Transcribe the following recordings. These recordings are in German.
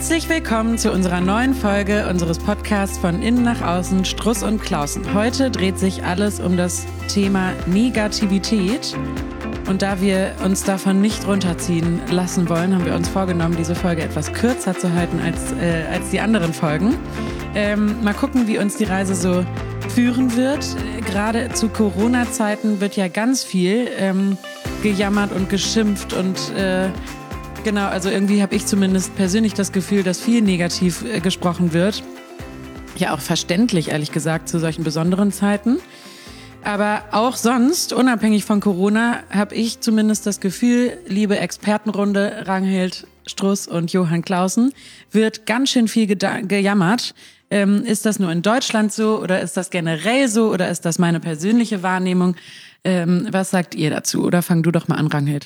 Herzlich willkommen zu unserer neuen Folge unseres Podcasts von Innen nach Außen, Struss und Clausen. Heute dreht sich alles um das Thema Negativität. Und da wir uns davon nicht runterziehen lassen wollen, haben wir uns vorgenommen, diese Folge etwas kürzer zu halten als die anderen Folgen. Mal gucken, wie uns die Reise so führen wird. Gerade zu Corona-Zeiten wird ja ganz viel gejammert und geschimpft und genau, also irgendwie habe ich zumindest persönlich das Gefühl, dass viel negativ gesprochen wird. Ja, auch verständlich, ehrlich gesagt, zu solchen besonderen Zeiten. Aber auch sonst, unabhängig von Corona, habe ich zumindest das Gefühl, liebe Expertenrunde, Ragnhild Struss und Johann Clausen, wird ganz schön viel gejammert. Ist das nur in Deutschland so oder ist das generell so oder ist das meine persönliche Wahrnehmung? Was sagt ihr dazu? Oder fang du doch mal an, Ragnhild.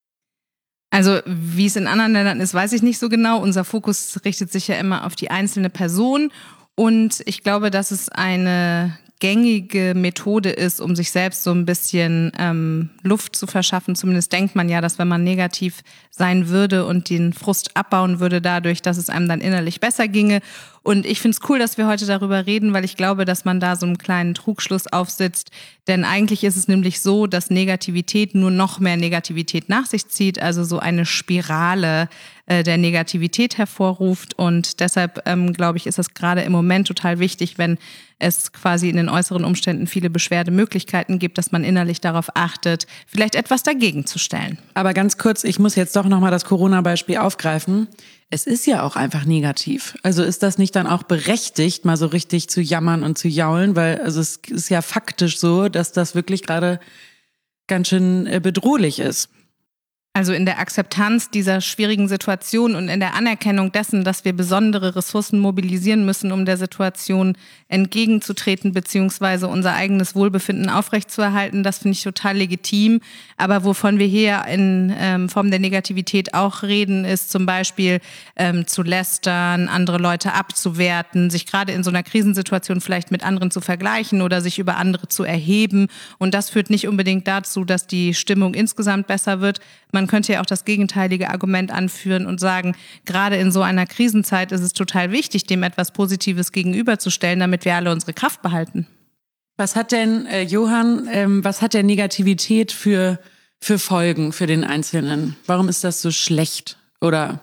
Also wie es in anderen Ländern ist, weiß ich nicht so genau. Unser Fokus richtet sich ja immer auf die einzelne Person. Und ich glaube, dass es eine gängige Methode ist, um sich selbst so ein bisschen Luft zu verschaffen. Zumindest denkt man ja, dass wenn man negativ sein würde und den Frust abbauen würde dadurch, dass es einem dann innerlich besser ginge. Und ich finde es cool, dass wir heute darüber reden, weil ich glaube, dass man da so einen kleinen Trugschluss aufsitzt. Denn eigentlich ist es nämlich so, dass Negativität nur noch mehr Negativität nach sich zieht, also so eine Spirale der Negativität hervorruft. Und deshalb, glaube ich, ist das gerade im Moment total wichtig, wenn es quasi in den äußeren Umständen viele Beschwerdemöglichkeiten gibt, dass man innerlich darauf achtet, vielleicht etwas dagegen zu stellen. Aber ganz kurz, ich muss jetzt doch nochmal das Corona-Beispiel aufgreifen. Es ist ja auch einfach negativ. Also ist das nicht dann auch berechtigt, mal so richtig zu jammern und zu jaulen? Weil also es ist ja faktisch so, dass das wirklich gerade ganz schön bedrohlich ist. Also in der Akzeptanz dieser schwierigen Situation und in der Anerkennung dessen, dass wir besondere Ressourcen mobilisieren müssen, um der Situation entgegenzutreten beziehungsweise unser eigenes Wohlbefinden aufrechtzuerhalten, das finde ich total legitim. Aber wovon wir hier in Form der Negativität auch reden, ist zum Beispiel zu lästern, andere Leute abzuwerten, sich gerade in so einer Krisensituation vielleicht mit anderen zu vergleichen oder sich über andere zu erheben. Und das führt nicht unbedingt dazu, dass die Stimmung insgesamt besser wird. Man könnte ja auch das gegenteilige Argument anführen und sagen, gerade in so einer Krisenzeit ist es total wichtig, dem etwas Positives gegenüberzustellen, damit wir alle unsere Kraft behalten. Was hat denn, Johann, was hat der Negativität für Folgen für den Einzelnen? Warum ist das so schlecht? Oder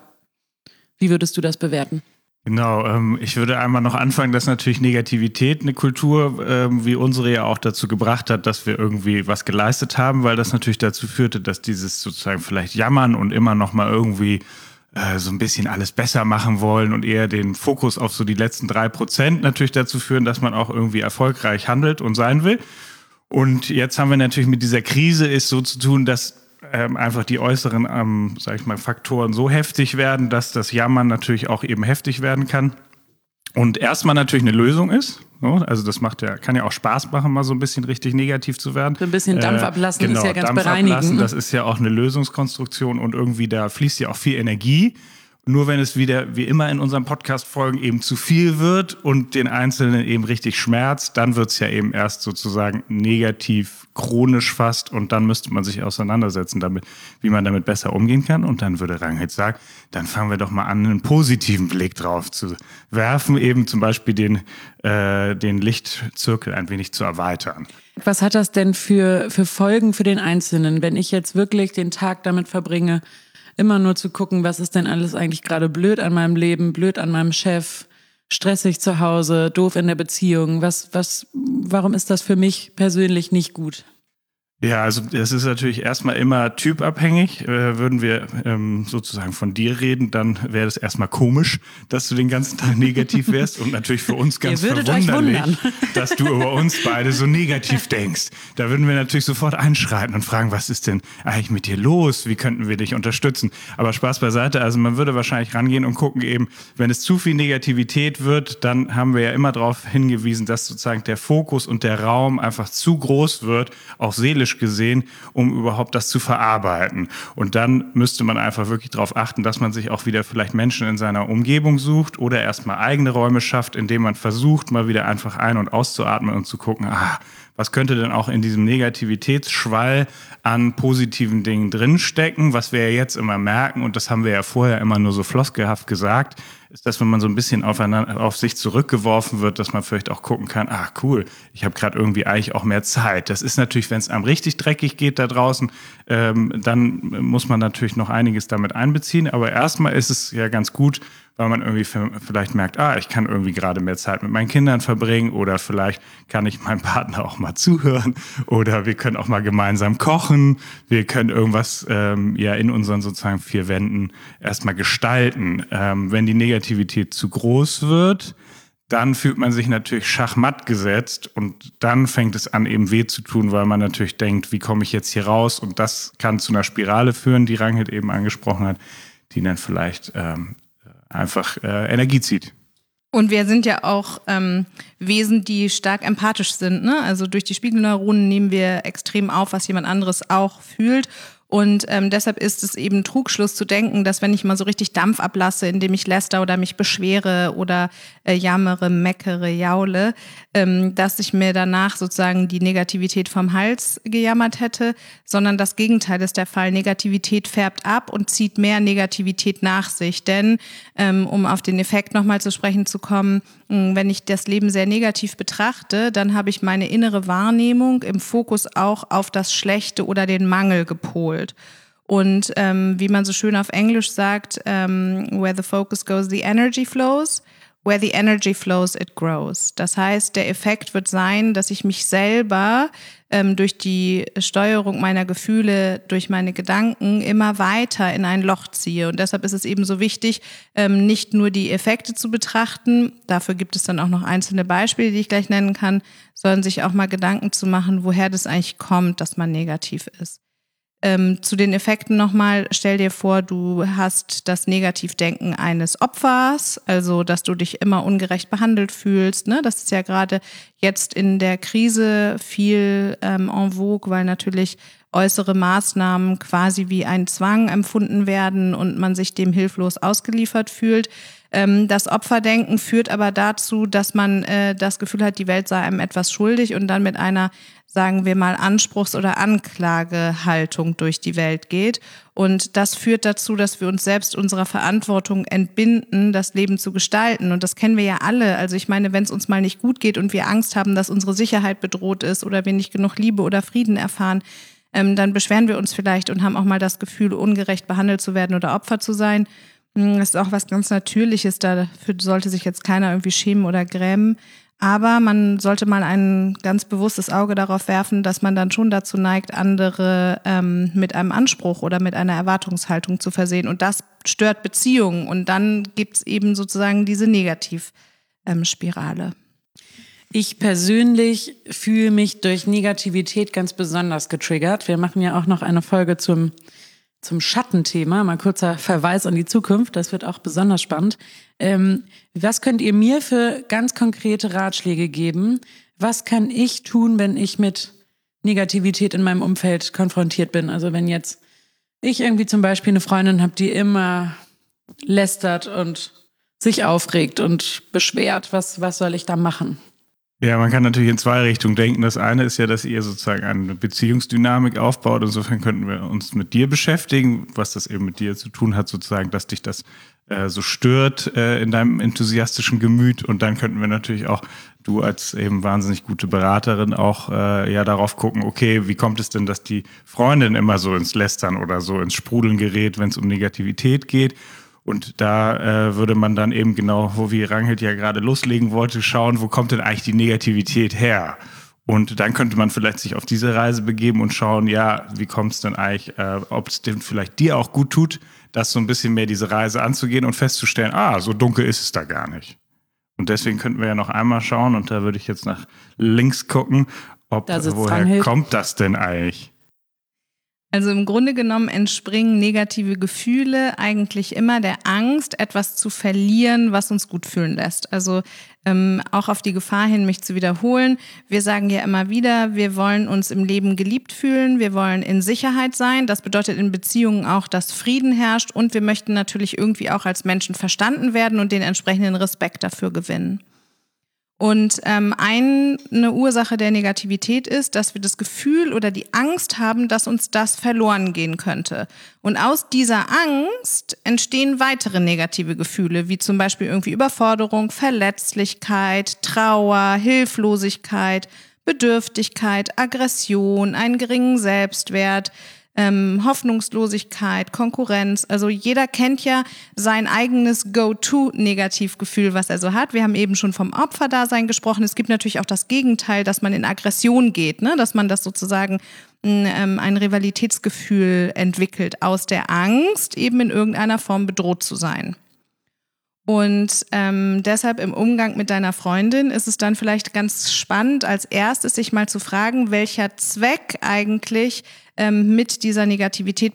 wie würdest du das bewerten? Genau, ich würde einmal noch anfangen, dass natürlich Negativität eine Kultur wie unsere ja auch dazu gebracht hat, dass wir irgendwie was geleistet haben, weil das natürlich dazu führte, dass dieses sozusagen vielleicht Jammern und immer noch mal irgendwie so ein bisschen alles besser machen wollen und eher den Fokus auf so die letzten 3% natürlich dazu führen, dass man auch irgendwie erfolgreich handelt und sein will. Und jetzt haben wir natürlich mit dieser Krise ist so zu tun, dass einfach die äußeren, sag ich mal, Faktoren so heftig werden, dass das Jammern natürlich auch eben heftig werden kann. Und erstmal natürlich eine Lösung ist. Also das kann ja auch Spaß machen, mal so ein bisschen richtig negativ zu werden. So ein bisschen Dampf ablassen genau, ist ja ganz Dampf bereinigend. Ablassen, das ist ja auch eine Lösungskonstruktion und irgendwie da fließt ja auch viel Energie. Nur wenn es wieder, wie immer in unseren Podcast-Folgen, eben zu viel wird und den Einzelnen eben richtig schmerzt, dann wird es ja eben erst sozusagen negativ, chronisch fast und dann müsste man sich auseinandersetzen damit, wie man damit besser umgehen kann. Und dann würde Ragnhild sagen, dann fangen wir doch mal an, einen positiven Blick drauf zu werfen, eben zum Beispiel den Lichtzirkel ein wenig zu erweitern. Was hat das denn für Folgen für den Einzelnen, wenn ich jetzt wirklich den Tag damit verbringe, immer nur zu gucken, was ist denn alles eigentlich gerade blöd an meinem Leben, blöd an meinem Chef, stressig zu Hause, doof in der Beziehung. Warum ist das für mich persönlich nicht gut? Ja, also das ist natürlich erstmal immer typabhängig. Würden wir sozusagen von dir reden, dann wäre das erstmal komisch, dass du den ganzen Tag negativ wärst und natürlich für uns ganz verwunderlich, dass du über uns beide so negativ denkst. Da würden wir natürlich sofort einschreiten und fragen, was ist denn eigentlich mit dir los? Wie könnten wir dich unterstützen? Aber Spaß beiseite, also man würde wahrscheinlich rangehen und gucken eben, wenn es zu viel Negativität wird, dann haben wir ja immer darauf hingewiesen, dass sozusagen der Fokus und der Raum einfach zu groß wird, auch seelisch energetisch gesehen, um überhaupt das zu verarbeiten. Und dann müsste man einfach wirklich darauf achten, dass man sich auch wieder vielleicht Menschen in seiner Umgebung sucht oder erstmal eigene Räume schafft, indem man versucht, mal wieder einfach ein- und auszuatmen und zu gucken, was könnte denn auch in diesem Negativitätsschwall an positiven Dingen drinstecken, was wir ja jetzt immer merken, und das haben wir ja vorher immer nur so floskelhaft gesagt, ist, dass wenn man so ein bisschen auf sich zurückgeworfen wird, dass man vielleicht auch gucken kann, cool, ich habe gerade irgendwie eigentlich auch mehr Zeit. Das ist natürlich, wenn es einem richtig dreckig geht da draußen, dann muss man natürlich noch einiges damit einbeziehen, aber erstmal ist es ja ganz gut, weil man irgendwie vielleicht merkt, ich kann irgendwie gerade mehr Zeit mit meinen Kindern verbringen oder vielleicht kann ich meinem Partner auch mal zuhören oder wir können auch mal gemeinsam kochen, wir können irgendwas in unseren sozusagen 4 Wänden erstmal gestalten. Wenn die Negativität zu groß wird, dann fühlt man sich natürlich schachmatt gesetzt und dann fängt es an, eben weh zu tun, weil man natürlich denkt, wie komme ich jetzt hier raus? Und das kann zu einer Spirale führen, die Ranghild eben angesprochen hat, die dann vielleicht einfach Energie zieht. Und wir sind ja auch Wesen, die stark empathisch sind, ne? Also durch die Spiegelneuronen nehmen wir extrem auf, was jemand anderes auch fühlt. Und deshalb ist es eben Trugschluss zu denken, dass wenn ich mal so richtig Dampf ablasse, indem ich läster oder mich beschwere oder jammere, meckere, jaule, dass ich mir danach sozusagen die Negativität vom Hals gejammert hätte, sondern das Gegenteil ist der Fall. Negativität färbt ab und zieht mehr Negativität nach sich. Denn, um auf den Effekt nochmal zu sprechen zu kommen, wenn ich das Leben sehr negativ betrachte, dann habe ich meine innere Wahrnehmung im Fokus auch auf das Schlechte oder den Mangel gepolt. Und wie man so schön auf Englisch sagt, where the focus goes, the energy flows. Where the energy flows, it grows. Das heißt, der Effekt wird sein, dass ich mich selber durch die Steuerung meiner Gefühle, durch meine Gedanken immer weiter in ein Loch ziehe. Und deshalb ist es eben so wichtig, nicht nur die Effekte zu betrachten, dafür gibt es dann auch noch einzelne Beispiele, die ich gleich nennen kann, sondern sich auch mal Gedanken zu machen, woher das eigentlich kommt, dass man negativ ist. Zu den Effekten nochmal, stell dir vor, du hast das Negativdenken eines Opfers, also dass du dich immer ungerecht behandelt fühlst, ne? Das ist ja gerade jetzt in der Krise viel en vogue, weil natürlich äußere Maßnahmen quasi wie ein Zwang empfunden werden und man sich dem hilflos ausgeliefert fühlt. Das Opferdenken führt aber dazu, dass man das Gefühl hat, die Welt sei einem etwas schuldig und dann mit einer, sagen wir mal, Anspruchs- oder Anklagehaltung durch die Welt geht. Und das führt dazu, dass wir uns selbst unserer Verantwortung entbinden, das Leben zu gestalten. Und das kennen wir ja alle. Also ich meine, wenn es uns mal nicht gut geht und wir Angst haben, dass unsere Sicherheit bedroht ist oder wir nicht genug Liebe oder Frieden erfahren, dann beschweren wir uns vielleicht und haben auch mal das Gefühl, ungerecht behandelt zu werden oder Opfer zu sein. Das ist auch was ganz Natürliches, dafür sollte sich jetzt keiner irgendwie schämen oder grämen. Aber man sollte mal ein ganz bewusstes Auge darauf werfen, dass man dann schon dazu neigt, andere mit einem Anspruch oder mit einer Erwartungshaltung zu versehen. Und das stört Beziehungen. Und dann gibt's eben sozusagen diese Negativspirale. Ich persönlich fühle mich durch Negativität ganz besonders getriggert. Wir machen ja auch noch eine Folge zum Schattenthema, mal kurzer Verweis an die Zukunft, das wird auch besonders spannend. Was könnt ihr mir für ganz konkrete Ratschläge geben? Was kann ich tun, wenn ich mit Negativität in meinem Umfeld konfrontiert bin? Also wenn jetzt ich irgendwie zum Beispiel eine Freundin habe, die immer lästert und sich aufregt und beschwert, was soll ich da machen? Ja, man kann natürlich in 2 Richtungen denken. Das eine ist ja, dass ihr sozusagen eine Beziehungsdynamik aufbaut. Insofern könnten wir uns mit dir beschäftigen, was das eben mit dir zu tun hat, sozusagen, dass dich das so stört in deinem enthusiastischen Gemüt. Und dann könnten wir natürlich auch, du als eben wahnsinnig gute Beraterin, auch darauf gucken, okay, wie kommt es denn, dass die Freundin immer so ins Lästern oder so ins Sprudeln gerät, wenn es um Negativität geht? Und da würde man dann eben genau, wo wie Ranghild ja gerade loslegen wollte, schauen, wo kommt denn eigentlich die Negativität her? Und dann könnte man vielleicht sich auf diese Reise begeben und schauen, ja, wie kommt es denn eigentlich, ob es denn vielleicht dir auch gut tut, das so ein bisschen mehr diese Reise anzugehen und festzustellen, so dunkel ist es da gar nicht. Und deswegen könnten wir ja noch einmal schauen, und da würde ich jetzt nach links gucken, woher kommt das denn eigentlich? Also im Grunde genommen entspringen negative Gefühle eigentlich immer der Angst, etwas zu verlieren, was uns gut fühlen lässt. Also auch auf die Gefahr hin, mich zu wiederholen. Wir sagen ja immer wieder, wir wollen uns im Leben geliebt fühlen, wir wollen in Sicherheit sein. Das bedeutet in Beziehungen auch, dass Frieden herrscht und wir möchten natürlich irgendwie auch als Menschen verstanden werden und den entsprechenden Respekt dafür gewinnen. Und eine Ursache der Negativität ist, dass wir das Gefühl oder die Angst haben, dass uns das verloren gehen könnte. Und aus dieser Angst entstehen weitere negative Gefühle, wie zum Beispiel irgendwie Überforderung, Verletzlichkeit, Trauer, Hilflosigkeit, Bedürftigkeit, Aggression, einen geringen Selbstwert, Hoffnungslosigkeit, Konkurrenz. Also jeder kennt ja sein eigenes Go-To-Negativgefühl, was er so hat. Wir haben eben schon vom Opferdasein gesprochen. Es gibt natürlich auch das Gegenteil, dass man in Aggression geht, ne? Dass man das sozusagen ein Rivalitätsgefühl entwickelt aus der Angst, eben in irgendeiner Form bedroht zu sein. Und deshalb im Umgang mit deiner Freundin ist es dann vielleicht ganz spannend, als erstes sich mal zu fragen, welcher Zweck eigentlich mit dieser Negativität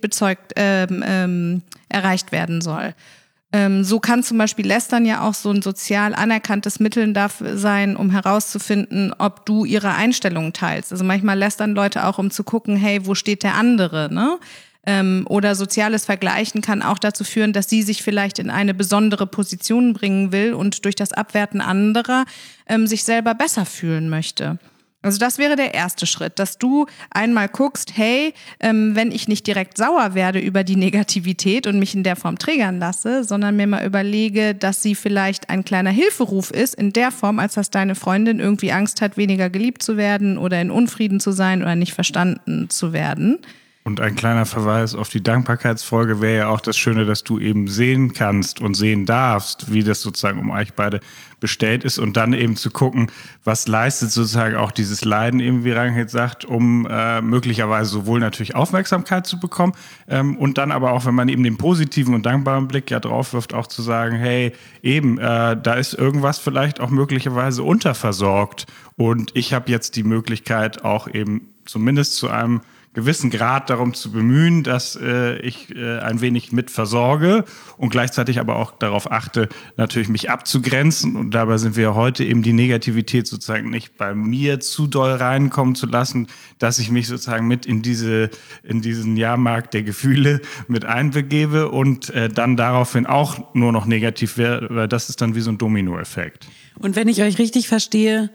erreicht werden soll. So kann zum Beispiel Lästern ja auch so ein sozial anerkanntes Mittel dafür sein, um herauszufinden, ob du ihre Einstellungen teilst. Also manchmal lästern Leute auch, um zu gucken, hey, wo steht der andere, ne? Oder soziales Vergleichen kann auch dazu führen, dass sie sich vielleicht in eine besondere Position bringen will und durch das Abwerten anderer sich selber besser fühlen möchte. Also das wäre der erste Schritt, dass du einmal guckst, hey, wenn ich nicht direkt sauer werde über die Negativität und mich in der Form triggern lasse, sondern mir mal überlege, dass sie vielleicht ein kleiner Hilferuf ist, in der Form, als dass deine Freundin irgendwie Angst hat, weniger geliebt zu werden oder in Unfrieden zu sein oder nicht verstanden zu werden. Und ein kleiner Verweis auf die Dankbarkeitsfolge wäre ja auch das Schöne, dass du eben sehen kannst und sehen darfst, wie das sozusagen um euch beide bestellt ist und dann eben zu gucken, was leistet sozusagen auch dieses Leiden, eben wie Rangit sagt, um möglicherweise sowohl natürlich Aufmerksamkeit zu bekommen und dann aber auch, wenn man eben den positiven und dankbaren Blick ja drauf wirft, auch zu sagen, hey, eben, da ist irgendwas vielleicht auch möglicherweise unterversorgt und ich habe jetzt die Möglichkeit auch eben zumindest zu einem gewissen Grad darum zu bemühen, dass ich ein wenig mit versorge und gleichzeitig aber auch darauf achte, natürlich mich abzugrenzen. Und dabei sind wir heute eben die Negativität sozusagen nicht bei mir zu doll reinkommen zu lassen, dass ich mich sozusagen mit in diesen Jahrmarkt der Gefühle mit einbegebe und dann daraufhin auch nur noch negativ wäre, weil das ist dann wie so ein Dominoeffekt. Und wenn ich euch richtig verstehe,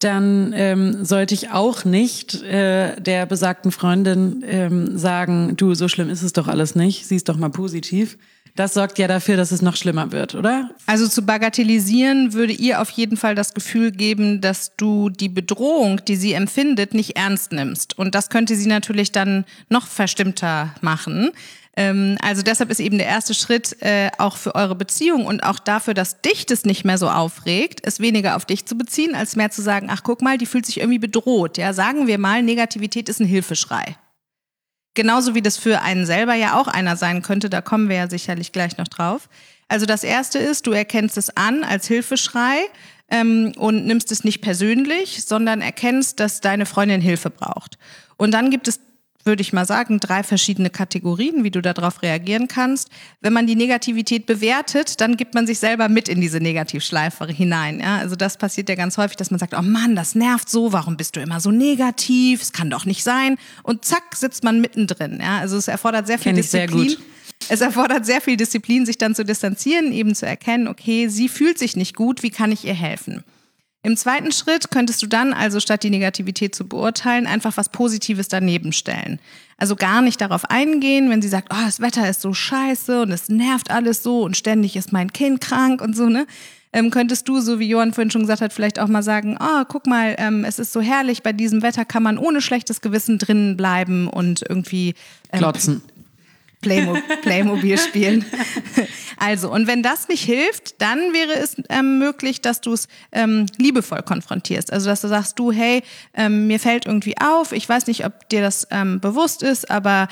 dann sollte ich auch nicht der besagten Freundin sagen, du, so schlimm ist es doch alles nicht, sieh's doch mal positiv. Das sorgt ja dafür, dass es noch schlimmer wird, oder? Also zu bagatellisieren würde ihr auf jeden Fall das Gefühl geben, dass du die Bedrohung, die sie empfindet, nicht ernst nimmst. Und das könnte sie natürlich dann noch verstimmter machen. Also deshalb ist eben der erste Schritt auch für eure Beziehung und auch dafür, dass dich das nicht mehr so aufregt, es weniger auf dich zu beziehen, als mehr zu sagen, ach guck mal, die fühlt sich irgendwie bedroht. Ja, sagen wir mal, Negativität ist ein Hilfeschrei. Genauso wie das für einen selber ja auch einer sein könnte, da kommen wir ja sicherlich gleich noch drauf. Also das erste ist, du erkennst es an als Hilfeschrei und nimmst es nicht persönlich, sondern erkennst, dass deine Freundin Hilfe braucht. Und dann gibt es, würde ich mal sagen, 3 verschiedene Kategorien, wie du darauf reagieren kannst. Wenn man die Negativität bewertet, dann gibt man sich selber mit in diese Negativschleife hinein. Ja? Also das passiert ja ganz häufig, dass man sagt, oh Mann, das nervt so, warum bist du immer so negativ, es kann doch nicht sein. Und zack, sitzt man mittendrin. Ja? Also es erfordert sehr viel Disziplin. Sehr gut. Es erfordert sehr viel Disziplin, sich dann zu distanzieren, eben zu erkennen, okay, sie fühlt sich nicht gut, wie kann ich ihr helfen? Im zweiten Schritt könntest du dann, also statt die Negativität zu beurteilen, einfach was Positives daneben stellen. Also gar nicht darauf eingehen, wenn sie sagt, oh, das Wetter ist so scheiße und es nervt alles so und ständig ist mein Kind krank und so, ne? Könntest du, so wie Johann vorhin schon gesagt hat, vielleicht auch mal sagen, oh, guck mal, es ist so herrlich, bei diesem Wetter kann man ohne schlechtes Gewissen drinnen bleiben und irgendwie klotzen. Playmobil spielen. Also, und wenn das nicht hilft, dann wäre es möglich, dass du es liebevoll konfrontierst. Also, dass du sagst, du, hey, mir fällt irgendwie auf, ich weiß nicht, ob dir das bewusst ist, aber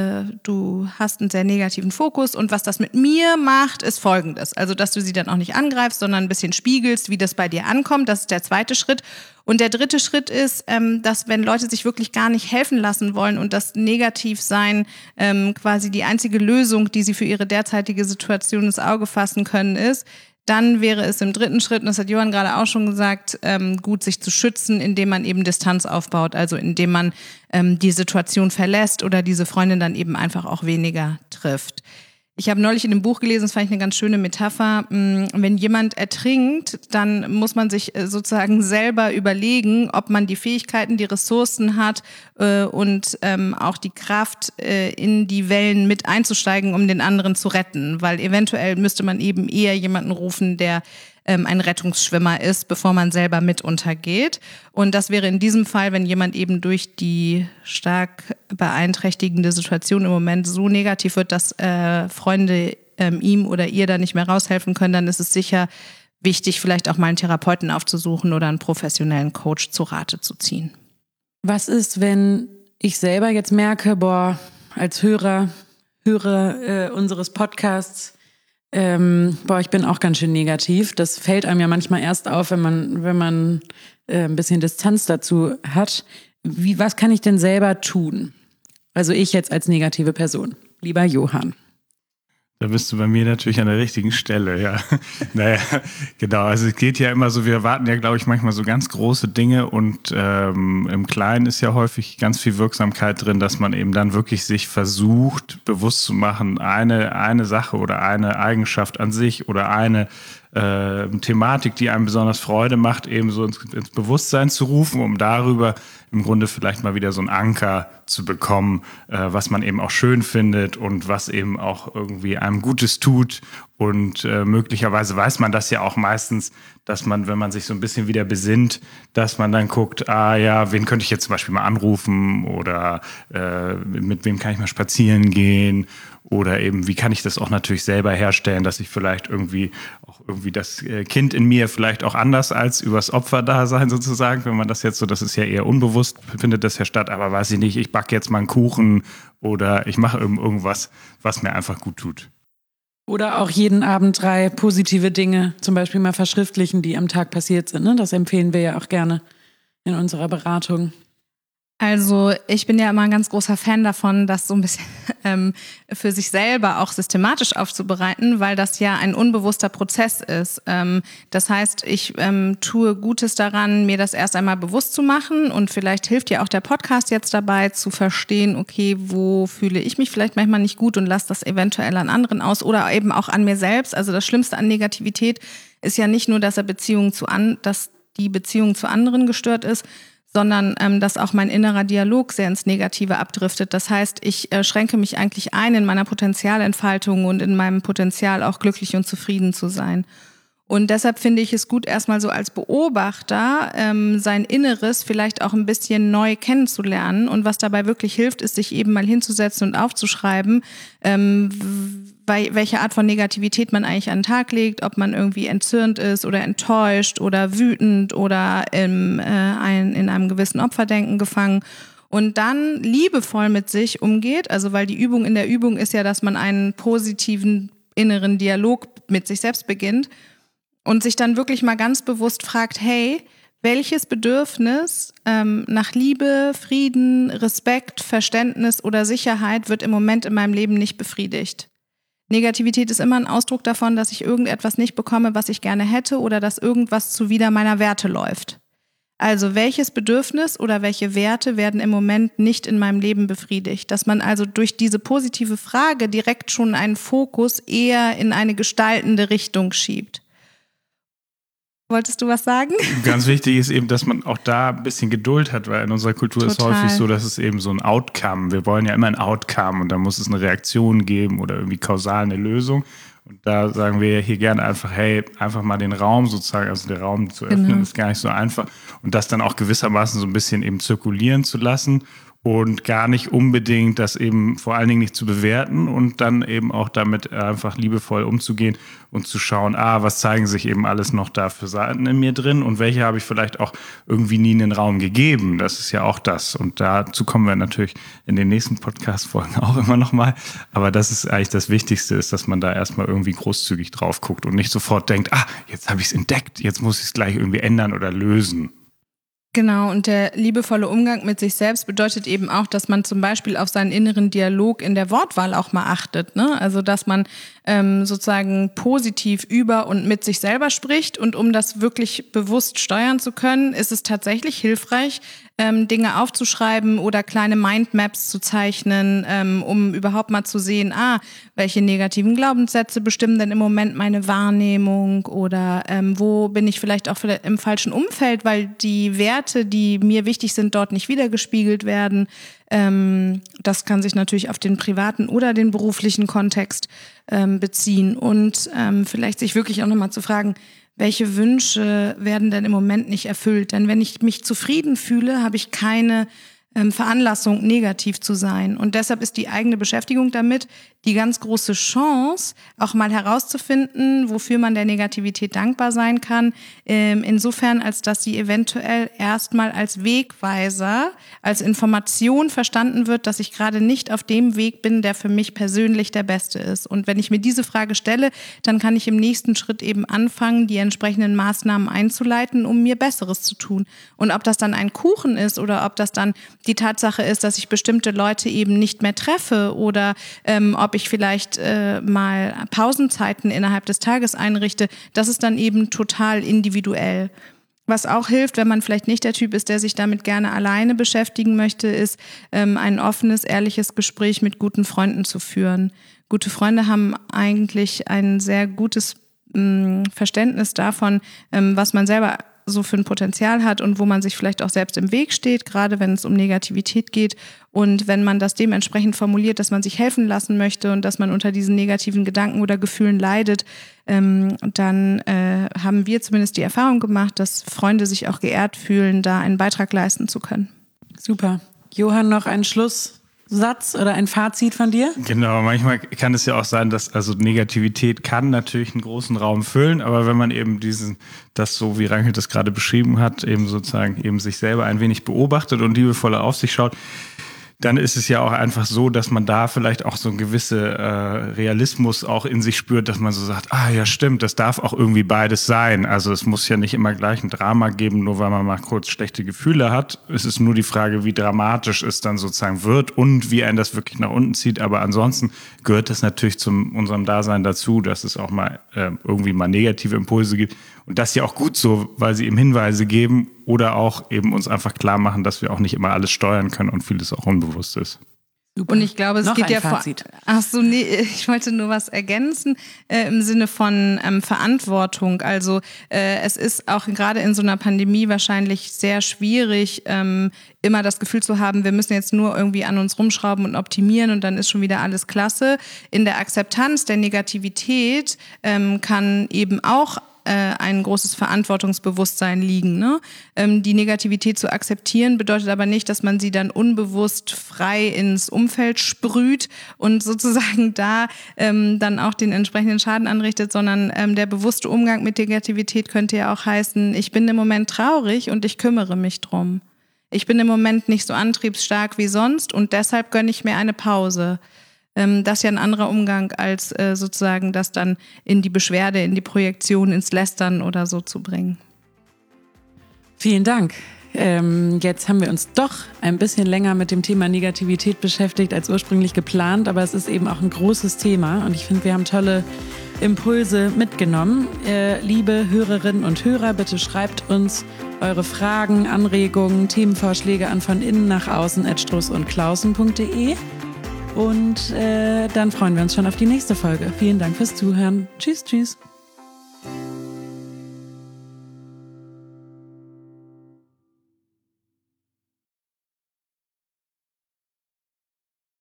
du hast einen sehr negativen Fokus und was das mit mir macht, ist Folgendes. Also, dass du sie dann auch nicht angreifst, sondern ein bisschen spiegelst, wie das bei dir ankommt. Das ist der zweite Schritt. Und der dritte Schritt ist, dass wenn Leute sich wirklich gar nicht helfen lassen wollen und das Negativsein quasi die einzige Lösung, die sie für ihre derzeitige Situation ins Auge fassen können, ist, dann wäre es im dritten Schritt, und das hat Johann gerade auch schon gesagt, gut, sich zu schützen, indem man eben Distanz aufbaut, also indem man die Situation verlässt oder diese Freundin dann eben einfach auch weniger trifft. Ich habe neulich in einem Buch gelesen, das fand ich eine ganz schöne Metapher, wenn jemand ertrinkt, dann muss man sich sozusagen selber überlegen, ob man die Fähigkeiten, die Ressourcen hat und auch die Kraft, in die Wellen mit einzusteigen, um den anderen zu retten. Weil eventuell müsste man eben eher jemanden rufen, der ein Rettungsschwimmer ist, bevor man selber mit untergeht. Und das wäre in diesem Fall, wenn jemand eben durch die stark beeinträchtigende Situation im Moment so negativ wird, dass Freunde ihm oder ihr da nicht mehr raushelfen können, dann ist es sicher wichtig, vielleicht auch mal einen Therapeuten aufzusuchen oder einen professionellen Coach zu Rate zu ziehen. Was ist, wenn ich selber jetzt merke, als Hörer unseres Podcasts, ich bin auch ganz schön negativ. Das fällt einem ja manchmal erst auf, wenn man ein bisschen Distanz dazu hat. Was kann ich denn selber tun? Also ich jetzt als negative Person. Lieber Johann. Da bist du bei mir natürlich an der richtigen Stelle, ja. Naja, genau. Also es geht ja immer so, wir erwarten ja, glaube ich, manchmal so ganz große Dinge und im Kleinen ist ja häufig ganz viel Wirksamkeit drin, dass man eben dann wirklich sich versucht, bewusst zu machen, eine Sache oder eine Eigenschaft an sich oder eine Thematik, die einem besonders Freude macht, eben so ins Bewusstsein zu rufen, um darüber im Grunde vielleicht mal wieder so einen Anker zu bekommen, was man eben auch schön findet und was eben auch irgendwie einem Gutes tut. Und möglicherweise weiß man das ja auch meistens, dass man, wenn man sich so ein bisschen wieder besinnt, dass man dann guckt, wen könnte ich jetzt zum Beispiel mal anrufen oder mit wem kann ich mal spazieren gehen oder eben, wie kann ich das auch natürlich selber herstellen, dass ich vielleicht irgendwie das Kind in mir vielleicht auch anders als übers Opferdasein sozusagen, wenn man das jetzt so, das ist ja eher unbewusst, findet das ja statt, aber weiß ich nicht, ich backe jetzt mal einen Kuchen oder ich mache irgendwas, was mir einfach gut tut. Oder auch jeden Abend 3 positive Dinge zum Beispiel mal verschriftlichen, die am Tag passiert sind. Ne? Das empfehlen wir ja auch gerne in unserer Beratung. Also ich bin ja immer ein ganz großer Fan davon, das so ein bisschen für sich selber auch systematisch aufzubereiten, weil das ja ein unbewusster Prozess ist. Das heißt, ich tue Gutes daran, mir das erst einmal bewusst zu machen und vielleicht hilft ja auch der Podcast jetzt dabei zu verstehen, okay, wo fühle ich mich vielleicht manchmal nicht gut und lasse das eventuell an anderen aus oder eben auch an mir selbst. Also das Schlimmste an Negativität ist ja nicht nur, dass die Beziehung zu anderen gestört ist, sondern dass auch mein innerer Dialog sehr ins Negative abdriftet. Das heißt, ich schränke mich eigentlich ein in meiner Potenzialentfaltung und in meinem Potenzial auch glücklich und zufrieden zu sein. Und deshalb finde ich es gut, erstmal so als Beobachter sein Inneres vielleicht auch ein bisschen neu kennenzulernen. Und was dabei wirklich hilft, ist, sich eben mal hinzusetzen und aufzuschreiben, welche Art von Negativität man eigentlich an den Tag legt, ob man irgendwie entzürnt ist oder enttäuscht oder wütend oder in einem gewissen Opferdenken gefangen. Und dann liebevoll mit sich umgeht, also weil die Übung in der Übung ist ja, dass man einen positiven inneren Dialog mit sich selbst beginnt und sich dann wirklich mal ganz bewusst fragt, hey, welches Bedürfnis nach Liebe, Frieden, Respekt, Verständnis oder Sicherheit wird im Moment in meinem Leben nicht befriedigt? Negativität ist immer ein Ausdruck davon, dass ich irgendetwas nicht bekomme, was ich gerne hätte oder dass irgendwas zuwider meiner Werte läuft. Also welches Bedürfnis oder welche Werte werden im Moment nicht in meinem Leben befriedigt? Dass man also durch diese positive Frage direkt schon einen Fokus eher in eine gestaltende Richtung schiebt. Wolltest du was sagen? Ganz wichtig ist eben, dass man auch da ein bisschen Geduld hat, weil in unserer Kultur ist häufig so, dass es eben so ein Outcome, wir wollen ja immer ein Outcome und da muss es eine Reaktion geben oder irgendwie kausal eine Lösung. Und da sagen wir hier gerne einfach, hey, einfach mal den Raum sozusagen, also den Raum zu öffnen, ist gar nicht so einfach. Und das dann auch gewissermaßen so ein bisschen eben zirkulieren zu lassen und gar nicht unbedingt das eben vor allen Dingen nicht zu bewerten und dann eben auch damit einfach liebevoll umzugehen und zu schauen, was zeigen sich eben alles noch da für Seiten in mir drin und welche habe ich vielleicht auch irgendwie nie in den Raum gegeben. Das ist ja auch das. Und dazu kommen wir natürlich in den nächsten Podcast-Folgen auch immer noch mal. Aber das ist eigentlich das Wichtigste, ist, dass man da erstmal irgendwie großzügig drauf guckt und nicht sofort denkt, jetzt habe ich es entdeckt, jetzt muss ich es gleich irgendwie ändern oder lösen. Genau, und der liebevolle Umgang mit sich selbst bedeutet eben auch, dass man zum Beispiel auf seinen inneren Dialog in der Wortwahl auch mal achtet, ne? Also dass man sozusagen positiv über und mit sich selber spricht, und um das wirklich bewusst steuern zu können, ist es tatsächlich hilfreich, Dinge aufzuschreiben oder kleine Mindmaps zu zeichnen, um überhaupt mal zu sehen, welche negativen Glaubenssätze bestimmen denn im Moment meine Wahrnehmung, oder wo bin ich vielleicht auch im falschen Umfeld, weil die Werte, die mir wichtig sind, dort nicht wiedergespiegelt werden. Das kann sich natürlich auf den privaten oder den beruflichen Kontext beziehen, und vielleicht sich wirklich auch nochmal zu fragen, welche Wünsche werden denn im Moment nicht erfüllt? Denn wenn ich mich zufrieden fühle, habe ich keine Veranlassung, negativ zu sein. Und deshalb ist die eigene Beschäftigung damit die ganz große Chance, auch mal herauszufinden, wofür man der Negativität dankbar sein kann, insofern, als dass sie eventuell erstmal als Wegweiser, als Information verstanden wird, dass ich gerade nicht auf dem Weg bin, der für mich persönlich der beste ist. Und wenn ich mir diese Frage stelle, dann kann ich im nächsten Schritt eben anfangen, die entsprechenden Maßnahmen einzuleiten, um mir Besseres zu tun. Und ob das dann ein Kuchen ist oder ob das dann die Tatsache ist, dass ich bestimmte Leute eben nicht mehr treffe, oder ob ich vielleicht mal Pausenzeiten innerhalb des Tages einrichte, das ist dann eben total individuell. Was auch hilft, wenn man vielleicht nicht der Typ ist, der sich damit gerne alleine beschäftigen möchte, ist ein offenes, ehrliches Gespräch mit guten Freunden zu führen. Gute Freunde haben eigentlich ein sehr gutes Verständnis davon, was man selber so für ein Potenzial hat und wo man sich vielleicht auch selbst im Weg steht, gerade wenn es um Negativität geht. Und wenn man das dementsprechend formuliert, dass man sich helfen lassen möchte und dass man unter diesen negativen Gedanken oder Gefühlen leidet, dann haben wir zumindest die Erfahrung gemacht, dass Freunde sich auch geehrt fühlen, da einen Beitrag leisten zu können. Super. Johann, noch ein Schlusssatz oder ein Fazit von dir? Genau, manchmal kann es ja auch sein, dass also Negativität kann natürlich einen großen Raum füllen, aber wenn man eben das so, wie Ragnhild das gerade beschrieben hat, eben sozusagen eben sich selber ein wenig beobachtet und liebevoller auf sich schaut, dann ist es ja auch einfach so, dass man da vielleicht auch so ein gewisser Realismus auch in sich spürt, dass man so sagt, ja stimmt, das darf auch irgendwie beides sein. Also es muss ja nicht immer gleich ein Drama geben, nur weil man mal kurz schlechte Gefühle hat. Es ist nur die Frage, wie dramatisch es dann sozusagen wird und wie einen das wirklich nach unten zieht. Aber ansonsten gehört das natürlich zu unserem Dasein dazu, dass es auch mal irgendwie mal negative Impulse gibt. Und das ist ja auch gut so, weil sie eben Hinweise geben oder auch eben uns einfach klar machen, dass wir auch nicht immer alles steuern können und vieles auch unbewusst ist. Super. Und ich glaube, es geht ja vor. Achso, nee, ich wollte nur was ergänzen im Sinne von Verantwortung. Also es ist auch gerade in so einer Pandemie wahrscheinlich sehr schwierig, immer das Gefühl zu haben, wir müssen jetzt nur irgendwie an uns rumschrauben und optimieren und dann ist schon wieder alles klasse. In der Akzeptanz der Negativität kann eben auch ein großes Verantwortungsbewusstsein liegen. Ne? Die Negativität zu akzeptieren bedeutet aber nicht, dass man sie dann unbewusst frei ins Umfeld sprüht und sozusagen da dann auch den entsprechenden Schaden anrichtet, sondern der bewusste Umgang mit Negativität könnte ja auch heißen, ich bin im Moment traurig und ich kümmere mich drum. Ich bin im Moment nicht so antriebsstark wie sonst und deshalb gönne ich mir eine Pause. Das ist ja ein anderer Umgang, als sozusagen das dann in die Beschwerde, in die Projektion, ins Lästern oder so zu bringen. Vielen Dank. Jetzt haben wir uns doch ein bisschen länger mit dem Thema Negativität beschäftigt als ursprünglich geplant, aber es ist eben auch ein großes Thema und ich finde, wir haben tolle Impulse mitgenommen. Liebe Hörerinnen und Hörer, bitte schreibt uns eure Fragen, Anregungen, Themenvorschläge an von innen nach außen @strussundklausen.de. Und dann freuen wir uns schon auf die nächste Folge. Vielen Dank fürs Zuhören. Tschüss, tschüss.